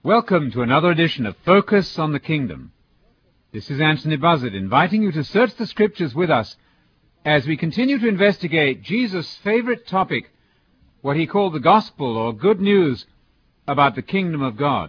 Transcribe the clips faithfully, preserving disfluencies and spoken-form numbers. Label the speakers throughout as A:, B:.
A: Welcome to another edition of Focus on the Kingdom. This is Anthony Buzzard inviting you to search the Scriptures with us as we continue to investigate Jesus' favorite topic, what he called the gospel or good news about the kingdom of God.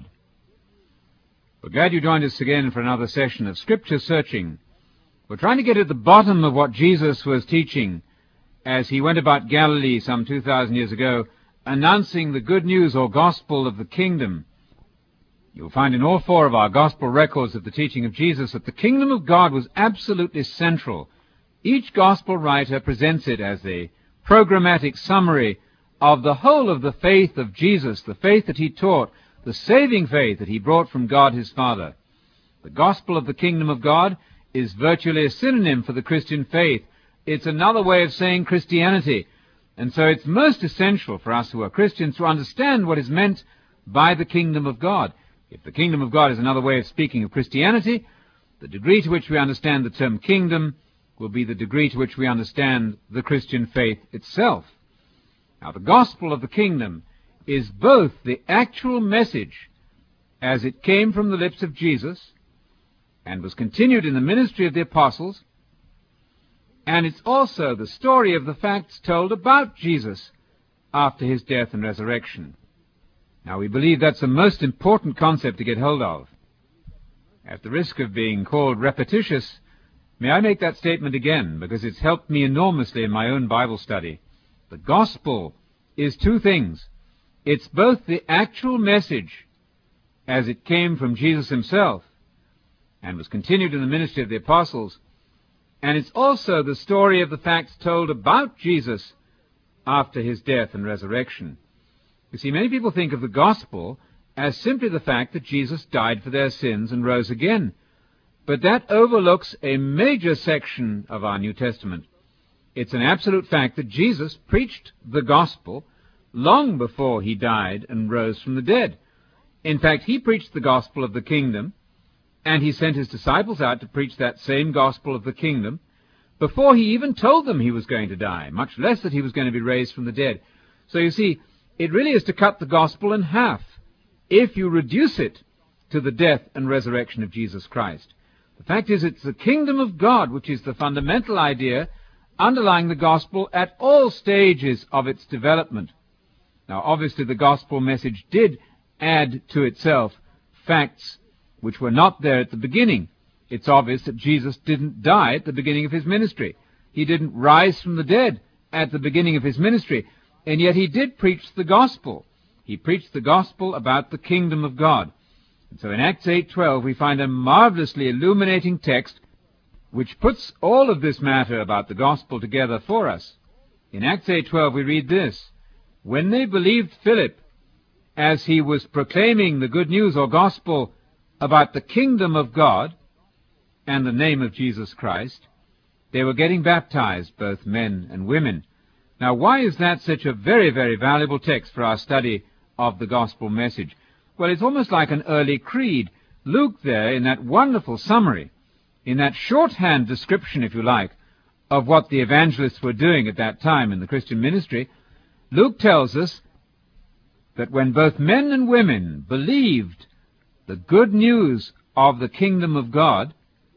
A: We're glad you joined us again for another session of Scripture searching. We're trying to get at the bottom of what Jesus was teaching as he went about Galilee some two thousand years ago, announcing the good news or gospel of the kingdom. You'll find in all four of our gospel records of the teaching of Jesus that the kingdom of God was absolutely central. Each gospel writer presents it as a programmatic summary of the whole of the faith of Jesus, the faith that he taught, the saving faith that he brought from God his Father. The gospel of the kingdom of God is virtually a synonym for the Christian faith. It's another way of saying Christianity. And so it's most essential for us who are Christians to understand what is meant by the kingdom of God. If the kingdom of God is another way of speaking of Christianity, the degree to which we understand the term kingdom will be the degree to which we understand the Christian faith itself. Now, the gospel of the kingdom is both the actual message as it came from the lips of Jesus and was continued in the ministry of the apostles, and it's also the story of the facts told about Jesus after his death and resurrection. Now, we believe that's a most important concept to get hold of. At the risk of being called repetitious, may I make that statement again, because it's helped me enormously in my own Bible study. The gospel is two things. It's both the actual message as it came from Jesus himself and was continued in the ministry of the apostles, and it's also the story of the facts told about Jesus after his death and resurrection. You see, many people think of the gospel as simply the fact that Jesus died for their sins and rose again. But that overlooks a major section of our New Testament. It's an absolute fact that Jesus preached the gospel long before he died and rose from the dead. In fact, he preached the gospel of the kingdom, and he sent his disciples out to preach that same gospel of the kingdom before he even told them he was going to die, much less that he was going to be raised from the dead. So you see, it really is to cut the gospel in half if you reduce it to the death and resurrection of Jesus Christ. The fact is, it's the kingdom of God which is the fundamental idea underlying the gospel at all stages of its development. Now, obviously, the gospel message did add to itself facts which were not there at the beginning. It's obvious that Jesus didn't die at the beginning of his ministry. He didn't rise from the dead at the beginning of his ministry. And yet he did preach the gospel. He preached the gospel about the kingdom of God. And so in Acts eight twelve we find a marvelously illuminating text which puts all of this matter about the gospel together for us. In Acts eight twelve we read this: "When they believed Philip as he was proclaiming the good news or gospel about the kingdom of God and the name of Jesus Christ, they were getting baptized, both men and women." Now, why is that such a very, very valuable text for our study of the gospel message? Well, it's almost like an early creed. Luke there, in that wonderful summary, in that shorthand description, if you like, of what the evangelists were doing at that time in the Christian ministry, Luke tells us that when both men and women believed the good news of the kingdom of God,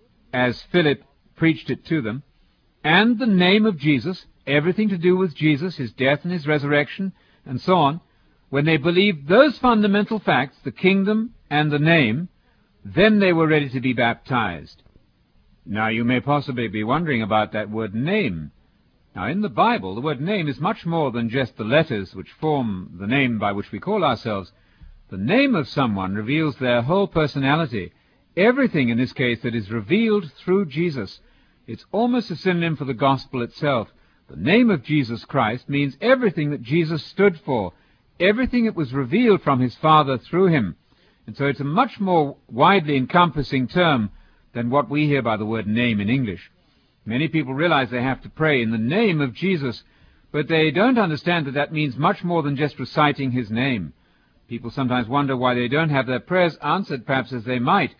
A: as Philip preached it to them, and the name of Jesus, everything to do with Jesus, his death and his resurrection, and so on, when they believed those fundamental facts, the kingdom and the name, then they were ready to be baptized. Now, you may possibly be wondering about that word name. Now, in the Bible, the word name is much more than just the letters which form the name by which we call ourselves. The name of someone reveals their whole personality, everything in this case that is revealed through Jesus. It's almost a synonym for the gospel itself. The name of Jesus Christ means everything that Jesus stood for, everything that was revealed from his Father through him. And so it's a much more widely encompassing term than what we hear by the word name in English. Many people realize they have to pray in the name of Jesus, but they don't understand that that means much more than just reciting his name. People sometimes wonder why they don't have their prayers answered perhaps as they might,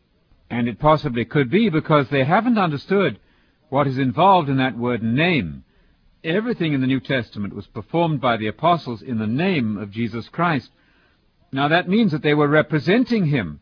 A: and it possibly could be because they haven't understood what is involved in that word name. Everything in the New Testament was performed by the apostles in the name of Jesus Christ. Now that means that they were representing him.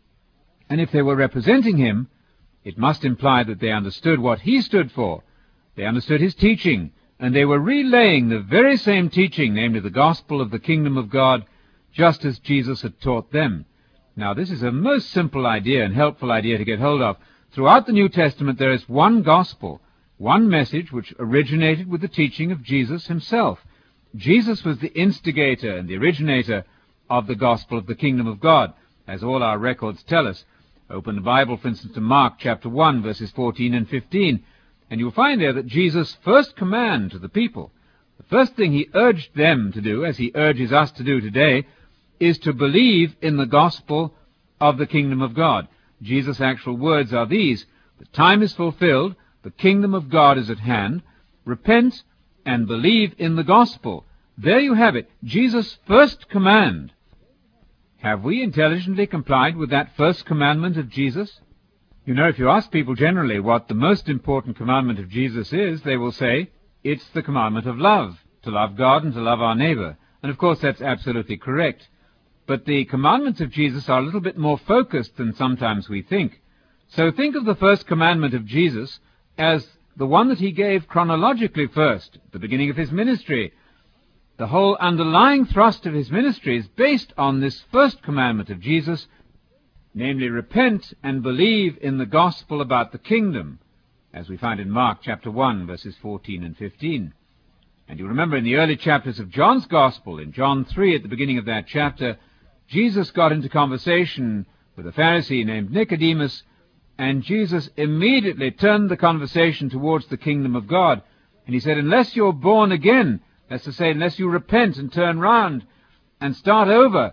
A: And if they were representing him, it must imply that they understood what he stood for. They understood his teaching, and they were relaying the very same teaching, namely the gospel of the kingdom of God, just as Jesus had taught them. Now this is a most simple idea and helpful idea to get hold of. Throughout the New Testament there is one gospel, one message which originated with the teaching of Jesus himself. Jesus was the instigator and the originator of the gospel of the kingdom of God, as all our records tell us. Open the Bible, for instance, to Mark chapter one, verses fourteen and fifteen, and you'll find there that Jesus' first command to the people, the first thing he urged them to do, as he urges us to do today, is to believe in the gospel of the kingdom of God. Jesus' actual words are these: the time is fulfilled, the kingdom of God is at hand, repent and believe in the gospel. There you have it, Jesus' first command. Have we intelligently complied with that first commandment of Jesus? You know, if you ask people generally what the most important commandment of Jesus is, they will say, it's the commandment of love, to love God and to love our neighbor. And of course that's absolutely correct. But the commandments of Jesus are a little bit more focused than sometimes we think. So think of the first commandment of Jesus as the one that he gave chronologically first, at the beginning of his ministry. The whole underlying thrust of his ministry is based on this first commandment of Jesus, namely, repent and believe in the gospel about the kingdom, as we find in Mark chapter one, verses fourteen and fifteen. And you remember in the early chapters of John's gospel, in John three, at the beginning of that chapter, Jesus got into conversation with a Pharisee named Nicodemus, and Jesus immediately turned the conversation towards the kingdom of God. And he said, unless you're born again, that's to say, unless you repent and turn round and start over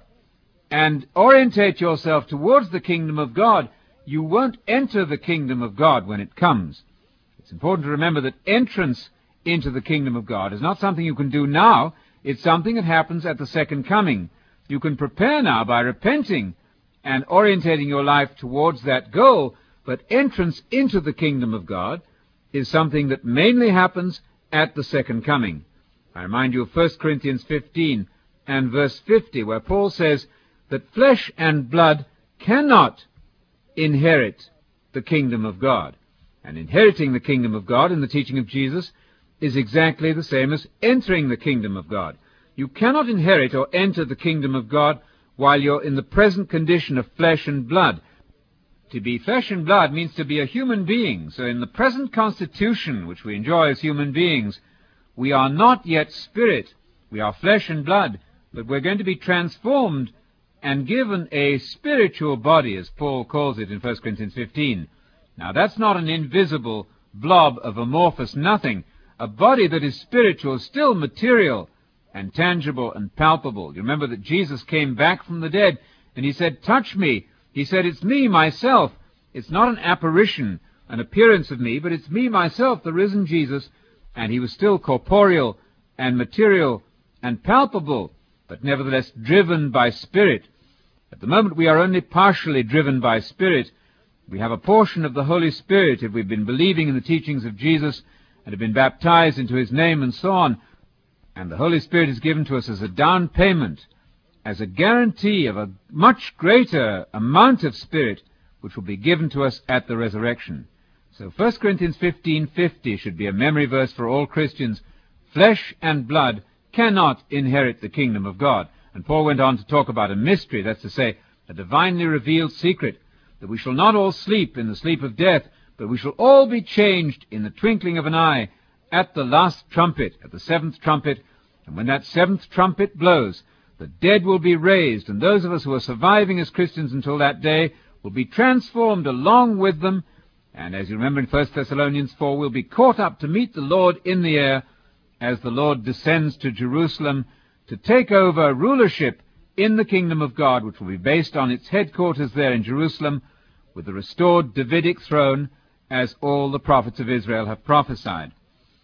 A: and orientate yourself towards the kingdom of God, you won't enter the kingdom of God when it comes. It's important to remember that entrance into the kingdom of God is not something you can do now. It's something that happens at the second coming. You can prepare now by repenting and orientating your life towards that goal, but entrance into the kingdom of God is something that mainly happens at the second coming. I remind you of First Corinthians fifteen and verse fifty, where Paul says that flesh and blood cannot inherit the kingdom of God. And inheriting the kingdom of God in the teaching of Jesus is exactly the same as entering the kingdom of God. You cannot inherit or enter the kingdom of God while you're in the present condition of flesh and blood. To be flesh and blood means to be a human being. So in the present constitution which we enjoy as human beings, we are not yet spirit. We are flesh and blood, but we're going to be transformed and given a spiritual body, as Paul calls it in First Corinthians fifteen. Now that's not an invisible blob of amorphous nothing. A body that is spiritual is still material and tangible and palpable. You remember that Jesus came back from the dead, and he said, touch me. He said, it's me, myself. It's not an apparition, an appearance of me, but it's me, myself, the risen Jesus. And he was still corporeal and material and palpable, but nevertheless driven by Spirit. At the moment we are only partially driven by Spirit. We have a portion of the Holy Spirit if we've been believing in the teachings of Jesus and have been baptized into his name and so on. And the Holy Spirit is given to us as a down payment, as a guarantee of a much greater amount of Spirit which will be given to us at the resurrection. So First Corinthians fifteen fifty should be a memory verse for all Christians. Flesh and blood cannot inherit the kingdom of God. And Paul went on to talk about a mystery, that's to say, a divinely revealed secret, that we shall not all sleep in the sleep of death, but we shall all be changed in the twinkling of an eye at the last trumpet, at the seventh trumpet. And when that seventh trumpet blows, the dead will be raised, and those of us who are surviving as Christians until that day will be transformed along with them. And as you remember in First Thessalonians four, we'll be caught up to meet the Lord in the air as the Lord descends to Jerusalem to take over rulership in the kingdom of God, which will be based on its headquarters there in Jerusalem, with the restored Davidic throne, as all the prophets of Israel have prophesied.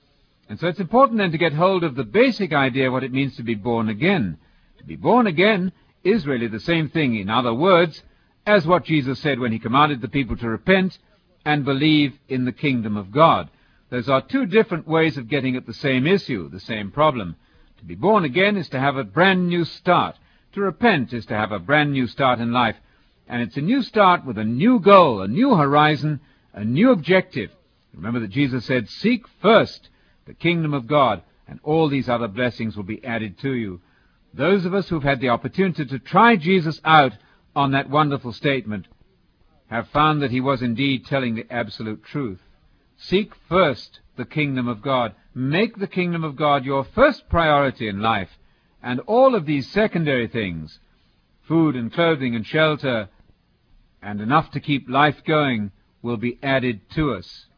A: And so it's important then to get hold of the basic idea of what it means to be born again. To be born again is really the same thing, in other words, as what Jesus said when he commanded the people to repent and believe in the kingdom of God. Those are two different ways of getting at the same issue, the same problem. To be born again is to have a brand new start, To repent is to have a brand new start in life, and it's a new start with a new goal, a new horizon, a new objective. Remember that Jesus said, "Seek first the kingdom of God, and all these other blessings will be added to you." Those of us who've had the opportunity to try Jesus out on that wonderful statement have found that he was indeed telling the absolute truth. Seek first the kingdom of God. Make the kingdom of God your first priority in life, and all of these secondary things, food and clothing and shelter, and enough to keep life going, will be added to us.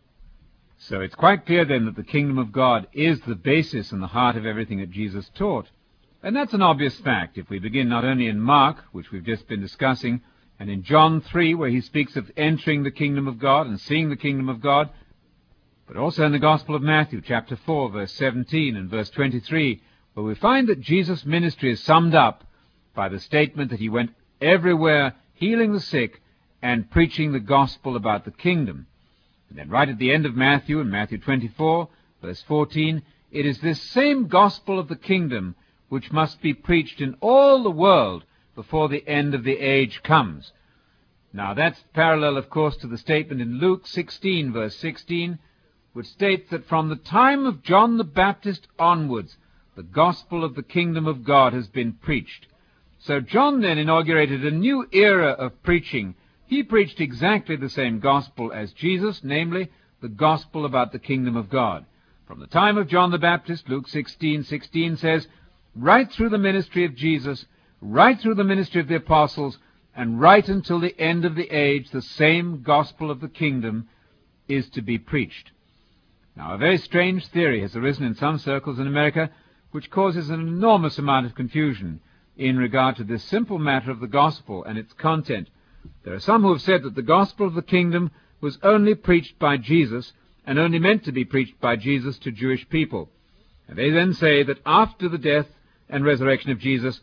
A: So it's quite clear then that the kingdom of God is the basis and the heart of everything that Jesus taught. And that's an obvious fact if we begin not only in Mark, which we've just been discussing, and in John three, where he speaks of entering the kingdom of God and seeing the kingdom of God, but also in the Gospel of Matthew, chapter four, verse seventeen and verse twenty-three, where we find that Jesus' ministry is summed up by the statement that he went everywhere healing the sick and preaching the gospel about the kingdom. And then right at the end of Matthew, in Matthew twenty-four, verse fourteen, it is this same gospel of the kingdom which must be preached in all the world before the end of the age comes. Now that's parallel, of course, to the statement in Luke sixteen, verse sixteen, which states that from the time of John the Baptist onwards, the gospel of the kingdom of God has been preached. So John then inaugurated a new era of preaching. He preached exactly the same gospel as Jesus, namely, the gospel about the kingdom of God. From the time of John the Baptist, Luke sixteen sixteen says, right through the ministry of Jesus, right through the ministry of the apostles, and right until the end of the age, the same gospel of the kingdom is to be preached. Now, a very strange theory has arisen in some circles in America, which causes an enormous amount of confusion in regard to this simple matter of the gospel and its content. There are some who have said that the gospel of the kingdom was only preached by Jesus and only meant to be preached by Jesus to Jewish people. And they then say that after the death and resurrection of Jesus,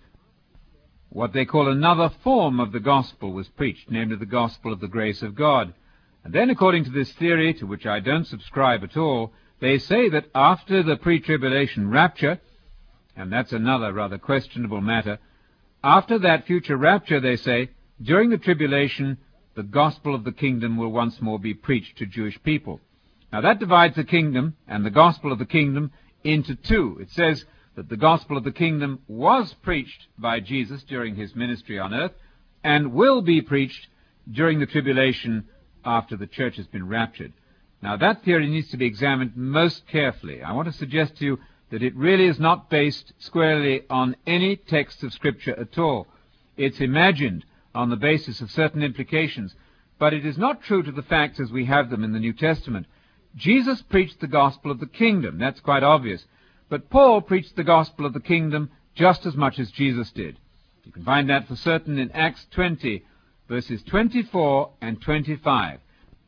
A: what they call another form of the gospel was preached, namely the gospel of the grace of God. And then, according to this theory, to which I don't subscribe at all, they say that after the pre-tribulation rapture, and that's another rather questionable matter, after that future rapture, they say, during the tribulation, the gospel of the kingdom will once more be preached to Jewish people. Now that divides the kingdom and the gospel of the kingdom into two. It says that the gospel of the kingdom was preached by Jesus during his ministry on earth and will be preached during the tribulation after the church has been raptured. Now that theory needs to be examined most carefully. I want to suggest to you that it really is not based squarely on any text of Scripture at all. It's imagined on the basis of certain implications, but it is not true to the facts as we have them in the New Testament. Jesus preached the gospel of the kingdom, that's quite obvious, but Paul preached the gospel of the kingdom just as much as Jesus did. You can find that for certain in Acts twenty, verses twenty-four and twenty-five.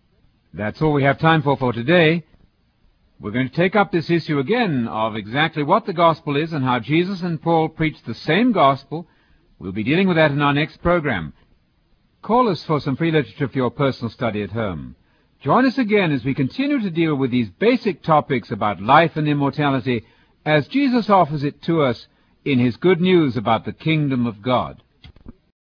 A: That's all we have time for for today. We're going to take up this issue again of exactly what the gospel is and how Jesus and Paul preached the same gospel. We'll be dealing with that in our next program. Call us for some free literature for your personal study at home. Join us again as we continue to deal with these basic topics about life and immortality as Jesus offers it to us in his good news about the kingdom of God.